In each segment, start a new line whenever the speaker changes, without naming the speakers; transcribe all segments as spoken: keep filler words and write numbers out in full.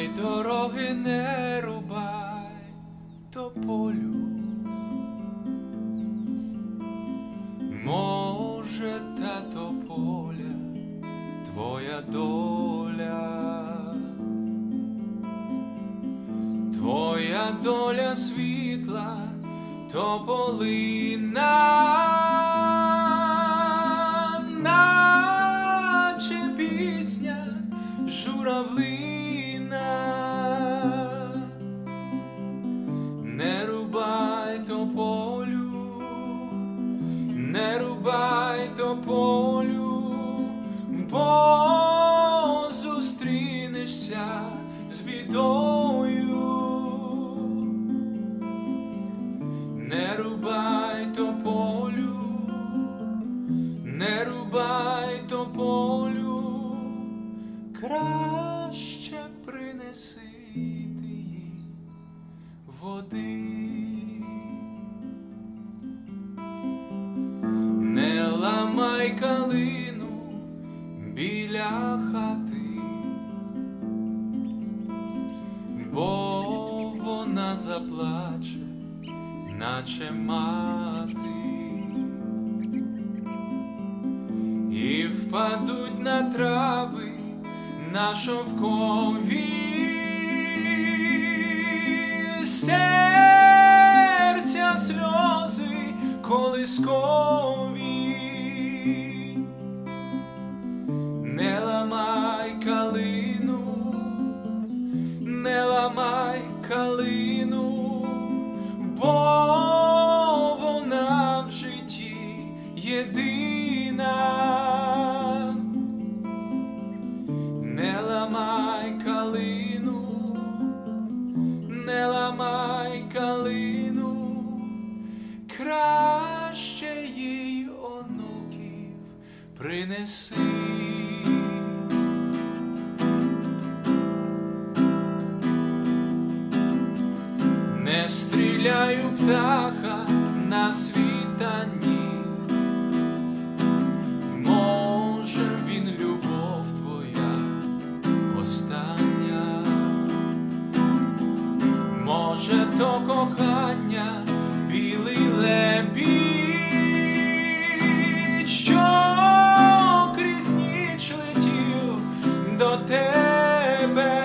дороги не рубай тополю. Може, та тополя твоя доля, твоя доля світла, тополина, наче пісня журавлина. Не рубай тополю, не рубай тополю, бо зустрінешся з бідою. Не рубай тополю, не рубай тополю, краще принеси ти їй води. Не ламай калину біля хати, бо вона заплаче, наче мати, і впадуть на трави на шовкові, серця сльози колискові. Не ламай калину, не ламай калину, бо вона в житті єдина. Не ламай калину, не ламай калину, краще їй онуків принеси. Не стріляю птаха на світанні, може він любов твоя остання, може то кохання білий лебідь, що крізь ніч летів до тебе.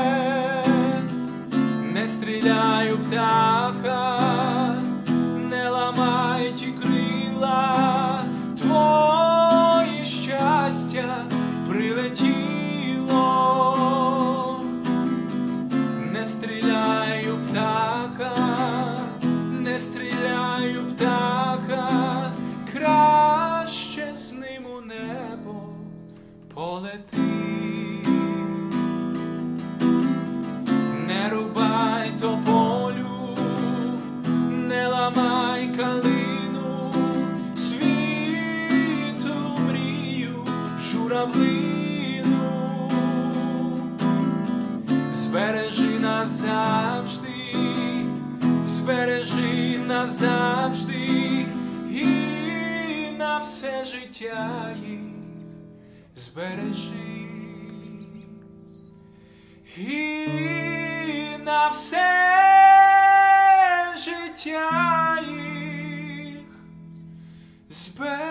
Не стріляю птаха, не ламай ті крила, твоє щастя прилетіло. Не стріляю птаха, не стріляю птаха, краще з ним у небо полети. Не рубай тополю, не ламай калину, світу мрію журавлину. Збережи назавжди, збережи назавжди, і на все життя їх збережи. І на все життя їх збережи.